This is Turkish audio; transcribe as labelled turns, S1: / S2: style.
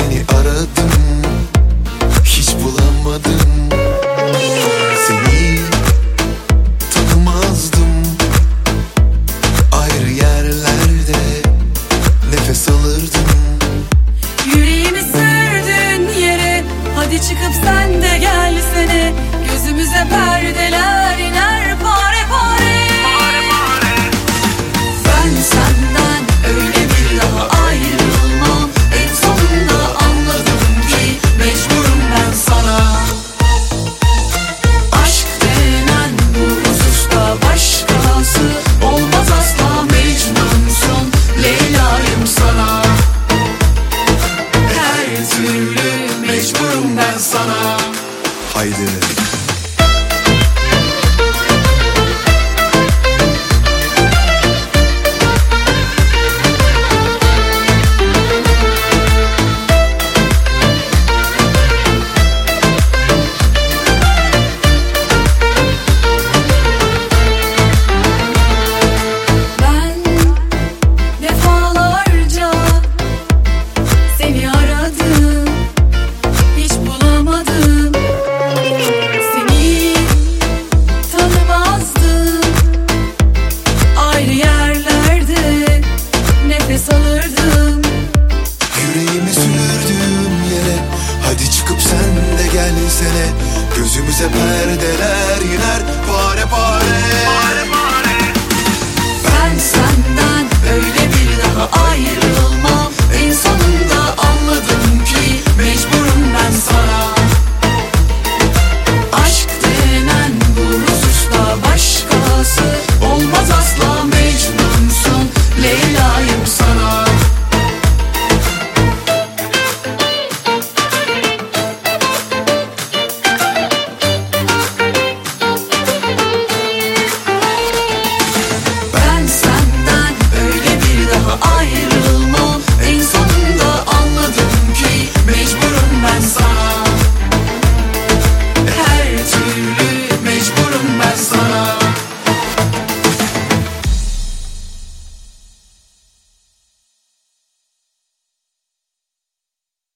S1: Seni aradım, hiç bulamadım. Seni tanımazdım. Ayrı yerlerde nefes alırdım.
S2: Yüreğimi sürdün yere, hadi çıkıp sen de gelsene. Gözümüze perdeler iner pare pare. Ben senden öyle bir daha ayrılmam. En sonunda anladım ki mecburum ben sana. Aşk denen bu hususta başkası olmaz asla. Mecnunsun, Leyla'yım sana. Her türlü mecburum ben sana.
S1: Haydi. Yüreğimi sürdüğüm yere, hadi çıkıp sen de gelsene. Gözümüze perdeler iner pare pare.
S2: Ben senden öyle bir daha ayrı